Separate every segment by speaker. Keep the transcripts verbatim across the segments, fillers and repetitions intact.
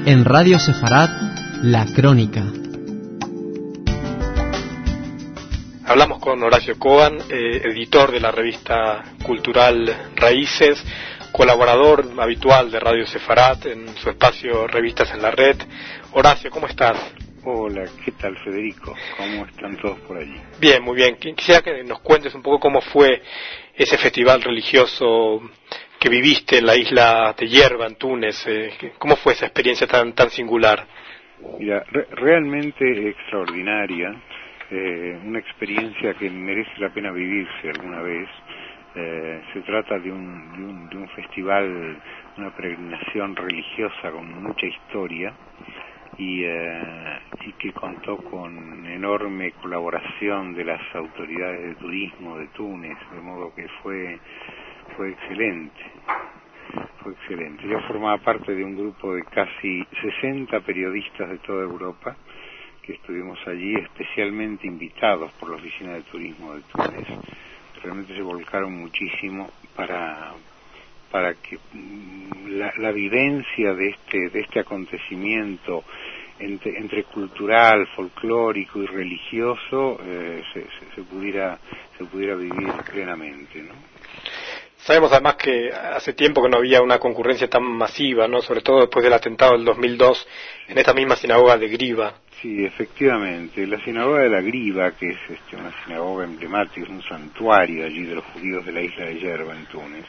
Speaker 1: En Radio Sefarad, La Crónica.
Speaker 2: Hablamos con Horacio Coan, eh, editor de la revista cultural Raíces, colaborador habitual de Radio Sefarad en su espacio Revistas en la Red. Horacio, ¿cómo estás?
Speaker 3: Hola, ¿qué tal, Federico? ¿Cómo están todos por allí?
Speaker 2: Bien, muy bien. Quisiera que nos cuentes un poco cómo fue ese festival religioso que viviste en la isla de Yerba, en Túnez. Eh, ¿Cómo fue esa experiencia tan tan singular?
Speaker 3: Mira, re- realmente extraordinaria, eh, una experiencia que merece la pena vivirse alguna vez. Eh, se trata de un, de un, de un festival, una peregrinación religiosa con mucha historia y, eh, y que contó con enorme colaboración de las autoridades de turismo de Túnez, de modo que fue fue excelente, fue excelente. Yo formaba parte de un grupo de casi sesenta periodistas de toda Europa que estuvimos allí, especialmente invitados por la Oficina de Turismo de Túnez. Realmente se volcaron muchísimo para para que la, la vivencia de este de este acontecimiento entre, entre cultural, folclórico y religioso eh, se, se, se pudiera se pudiera vivir plenamente, ¿no?
Speaker 2: Sabemos además que hace tiempo que no había una concurrencia tan masiva, ¿no? Sobre todo después del atentado del dos mil dos en esta misma sinagoga de Griva.
Speaker 3: Sí, efectivamente. La sinagoga de la Griva, que es este, una sinagoga emblemática, es un santuario allí de los judíos de la isla de Yerba, en Túnez,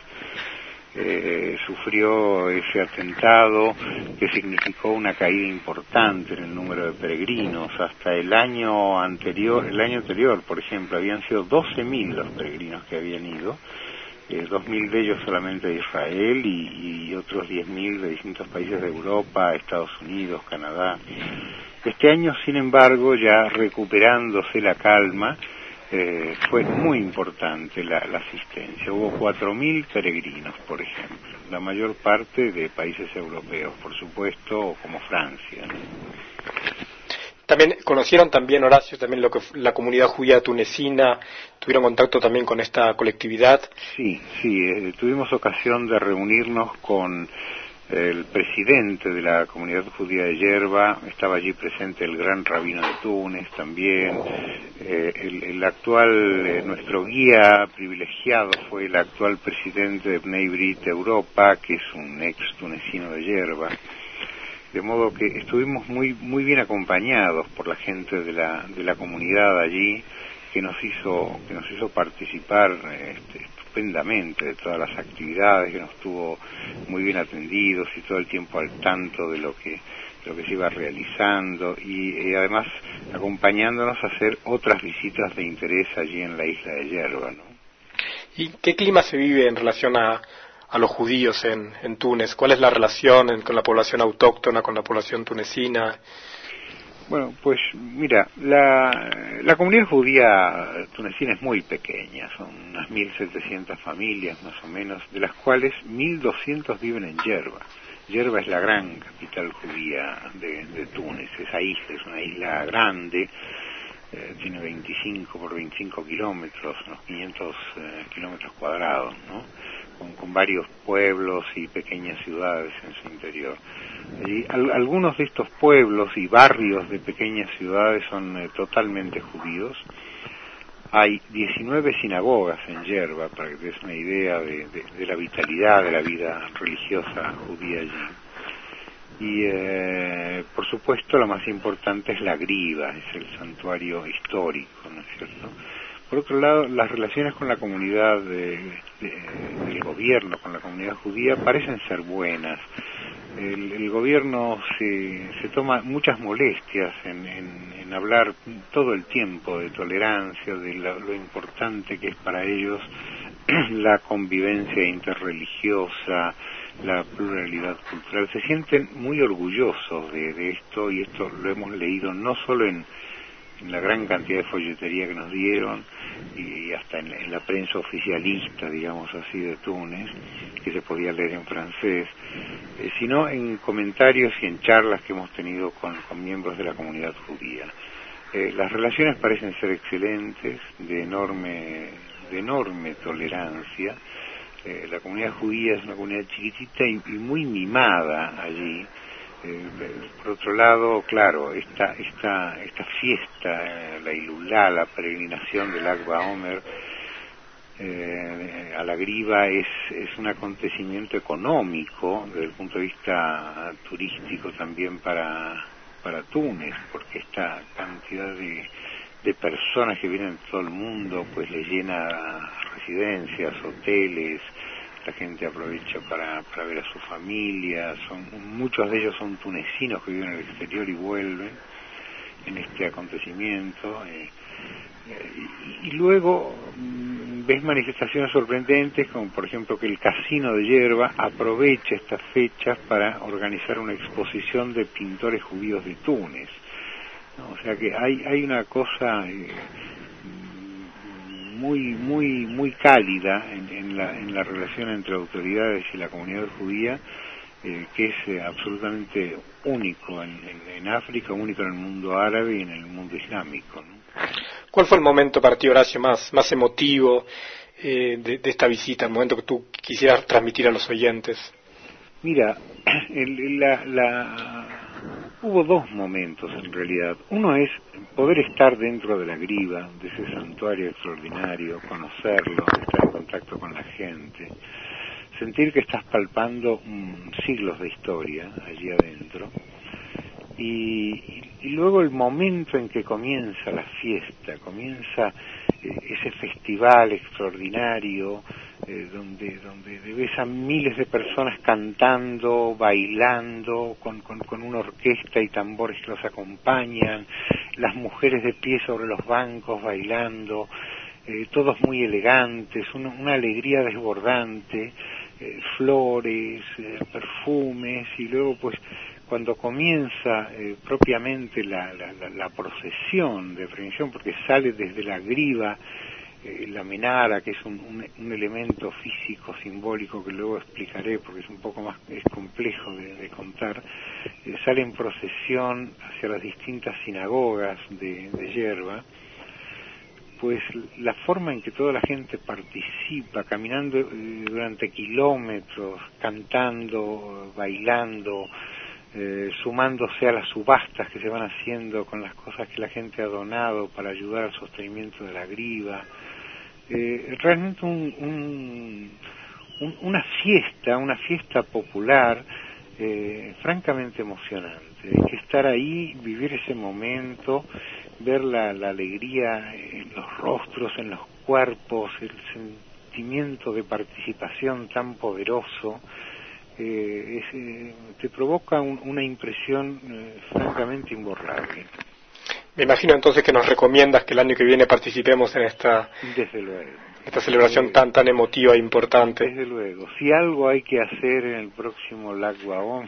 Speaker 3: eh, sufrió ese atentado que significó una caída importante en el número de peregrinos. Hasta el año anterior, el año anterior, por ejemplo, habían sido doce mil los peregrinos que habían ido. Eh, dos mil de ellos solamente de Israel y, y otros diez mil de distintos países de Europa, Estados Unidos, Canadá. Este año, sin embargo, ya recuperándose la calma, eh, fue muy importante la, la asistencia. Hubo cuatro mil peregrinos, por ejemplo, la mayor parte de países europeos, por supuesto, como Francia, ¿no?
Speaker 2: También conocieron también, Horacio, también lo que la comunidad judía tunecina, tuvieron contacto también con esta colectividad.
Speaker 3: Sí, sí, eh, tuvimos ocasión de reunirnos con el presidente de la comunidad judía de Yerba, estaba allí presente el gran rabino de Túnez también, eh, el, el actual, eh, nuestro guía privilegiado fue el actual presidente de Bnei Brit Europa, que es un ex tunecino de Yerba. De modo que estuvimos muy muy bien acompañados por la gente de la de la comunidad allí, que nos hizo que nos hizo participar este, estupendamente de todas las actividades, que nos tuvo muy bien atendidos y todo el tiempo al tanto de lo que de lo que se iba realizando y, y además acompañándonos a hacer otras visitas de interés allí en la isla de Yerba, ¿no?
Speaker 2: ¿Y qué clima se vive en relación a a los judíos en, en Túnez? ¿Cuál es la relación en, con la población autóctona, con la población tunecina?
Speaker 3: Bueno, pues mira, la, la comunidad judía tunecina es muy pequeña, son unas mil setecientas familias más o menos, de las cuales mil doscientos viven en Yerba. Yerba es la gran capital judía de, de Túnez, esa isla es una isla grande, eh, tiene veinticinco por veinticinco kilómetros, unos quinientos eh, kilómetros cuadrados, ¿no? Con, con varios pueblos y pequeñas ciudades en su interior. Allí, al, algunos de estos pueblos y barrios de pequeñas ciudades son eh, totalmente judíos. Hay diecinueve sinagogas en Yerba, para que te des una idea de, de, de la vitalidad de la vida religiosa judía allí. Y, eh, por supuesto, lo más importante es la Griva, es el santuario histórico, ¿no es cierto? Por otro lado, las relaciones con la comunidad de, de, del gobierno, con la comunidad judía, parecen ser buenas. El, el gobierno se, se toma muchas molestias en, en, en hablar todo el tiempo de tolerancia, de la, lo importante que es para ellos la convivencia interreligiosa, la pluralidad cultural. Se sienten muy orgullosos de, de esto, y esto lo hemos leído no solo en en la gran cantidad de folletería que nos dieron y hasta en la, en la prensa oficialista, digamos así, de Túnez, que se podía leer en francés, eh, sino en comentarios y en charlas que hemos tenido con, con miembros de la comunidad judía. Eh, las relaciones parecen ser excelentes, de enorme, de enorme tolerancia. Eh, la comunidad judía es una comunidad chiquitita y, y muy mimada allí. Eh, por otro lado, claro, esta, esta, esta fiesta, eh, la Ilulá, la peregrinación del Lag BaOmer, Eh, a la Griva es, es un acontecimiento económico desde el punto de vista turístico también para, para Túnez, porque esta cantidad de, de personas que vienen de todo el mundo pues le llena residencias, hoteles, la gente aprovecha para, para ver a su familia, son, muchos de ellos son tunecinos que viven en el exterior y vuelven en este acontecimiento. Eh, y, y luego ves manifestaciones sorprendentes, como por ejemplo que el Casino de Yerba aprovecha estas fechas para organizar una exposición de pintores judíos de Túnez, ¿no? O sea que hay hay una cosa eh, muy muy muy cálida en, en la en la relación entre autoridades y la comunidad judía, eh, que es eh, absolutamente único en, en, en África, único en el mundo árabe y en el mundo islámico, ¿no?
Speaker 2: ¿Cuál fue el momento para ti, Horacio, más, más emotivo eh, de, de esta visita, el momento que tú quisieras transmitir a los oyentes?
Speaker 3: Mira, el, la, la, hubo dos momentos en realidad. Uno es poder estar dentro de la Griva, de ese santuario extraordinario, conocerlo, estar en contacto con la gente, sentir que estás palpando um, siglos de historia allí adentro. Y, y luego el momento en que comienza la fiesta, comienza eh, ese festival extraordinario, eh, donde donde ves a miles de personas cantando, bailando, con, con, con una orquesta y tambores que los acompañan, las mujeres de pie sobre los bancos bailando, eh, todos muy elegantes, una, una alegría desbordante, eh, flores, eh, perfumes, y luego pues cuando comienza eh, propiamente la, la, la, la procesión de prevención, porque sale desde la Griva, eh, la menara, que es un, un, un elemento físico, simbólico, que luego explicaré porque es un poco más es complejo de, de contar, eh, sale en procesión hacia las distintas sinagogas de, de Yerba, pues la forma en que toda la gente participa, caminando eh, durante kilómetros, cantando, bailando, Eh, sumándose a las subastas que se van haciendo con las cosas que la gente ha donado para ayudar al sostenimiento de la Griva, eh, realmente un, un, un, una fiesta, una fiesta popular eh, francamente emocionante. Hay que estar ahí, vivir ese momento, ver la, la alegría en los rostros, en los cuerpos, el sentimiento de participación tan poderoso. Eh, es, eh, te provoca un, una impresión eh, francamente imborrable.
Speaker 2: Me imagino entonces que nos recomiendas que el año que viene participemos en esta,
Speaker 3: desde luego,
Speaker 2: esta celebración
Speaker 3: desde
Speaker 2: tan tan emotiva e importante.
Speaker 3: Desde luego, si algo hay que hacer en el próximo Lag BaOmer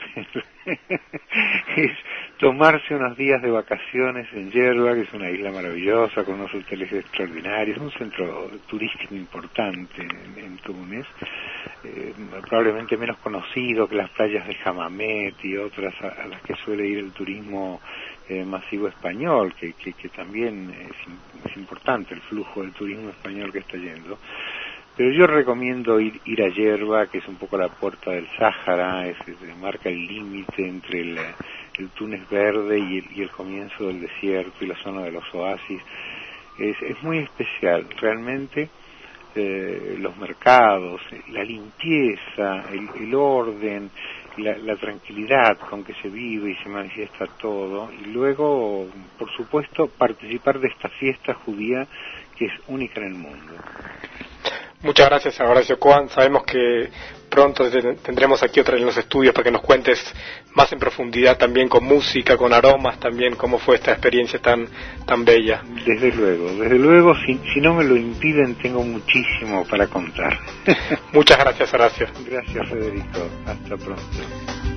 Speaker 3: es tomarse unos días de vacaciones en Yerba, que es una isla maravillosa con unos hoteles extraordinarios, un centro turístico importante en, en Túnez, eh, probablemente menos conocido que las playas de Hammamet y otras a, a las que suele ir el turismo eh, masivo español, que, que, que también es, es importante el flujo del turismo español que está yendo. Pero yo recomiendo ir, ir a Yerba, que es un poco la puerta del Sáhara, es, es, marca el límite entre el, el Túnez verde y el, y el comienzo del desierto y la zona de los oasis. Es, es muy especial, realmente. Eh, los mercados, la limpieza, el, el orden, la, la tranquilidad con que se vive y se manifiesta todo, y luego, por supuesto, participar de esta fiesta judía que es única en el mundo.
Speaker 2: Muchas gracias a Horacio Cohen. Sabemos que pronto tendremos aquí otra en los estudios para que nos cuentes más en profundidad, también con música, con aromas, también cómo fue esta experiencia tan tan bella.
Speaker 3: Desde luego, desde luego, si, si no me lo impiden, tengo muchísimo para contar.
Speaker 2: Muchas gracias, Horacio.
Speaker 3: Gracias, Federico. Hasta pronto.